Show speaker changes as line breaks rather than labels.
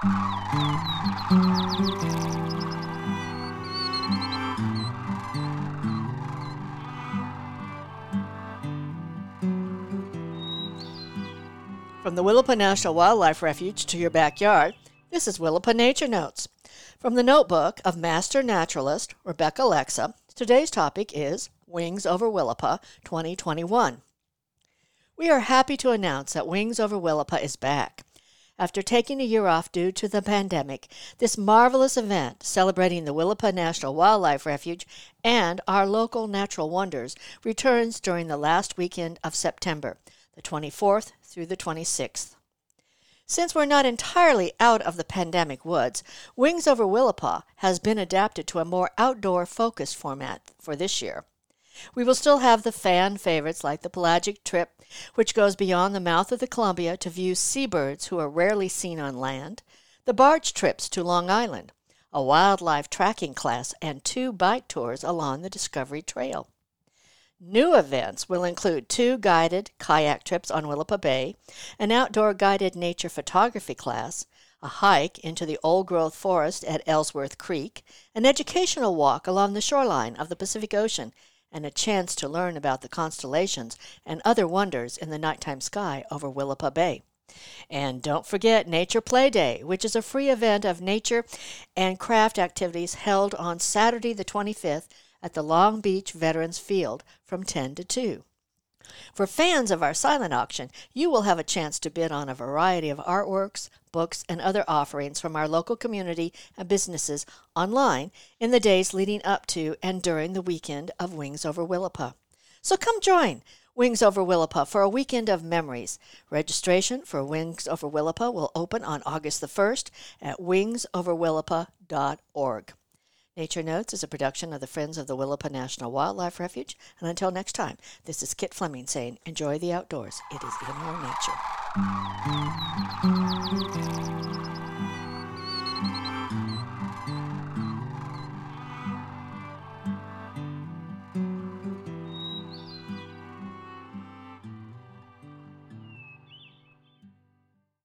From the Willapa National Wildlife Refuge to your backyard, this is Willapa Nature Notes. From the notebook of Master Naturalist Rebecca Lexa, today's topic is Wings Over Willapa 2021. We are happy to announce that Wings Over Willapa is back. After taking a year off due to the pandemic, this marvelous event celebrating the Willapa National Wildlife Refuge and our local natural wonders returns during the last weekend of September, the 24th through the 26th. Since we're not entirely out of the pandemic woods, Wings Over Willapa has been adapted to a more outdoor-focused format for this year. We will still have the fan favorites like the pelagic trip, which goes beyond the mouth of the Columbia to view seabirds who are rarely seen on land, the barge trips to Long Island, a wildlife tracking class, and 2 bike tours along the Discovery Trail. New events will include 2 guided kayak trips on Willapa Bay, an outdoor guided nature photography class, a hike into the old-growth forest at Ellsworth Creek, an educational walk along the shoreline of the Pacific Ocean, and a chance to learn about the constellations and other wonders in the nighttime sky over Willapa Bay. And don't forget Nature Play Day, which is a free event of nature and craft activities held on Saturday the 25th at the Long Beach Veterans Field from 10 to 2. For fans of our silent auction, you will have a chance to bid on a variety of artworks, books, and other offerings from our local community and businesses online in the days leading up to and during the weekend of Wings Over Willapa. So come join Wings Over Willapa for a weekend of memories. Registration for Wings Over Willapa will open on August the 1st at wingsoverwillapa.org. Nature Notes is a production of the Friends of the Willapa National Wildlife Refuge. And until next time, this is Kit Fleming saying, enjoy the outdoors. It is in your nature.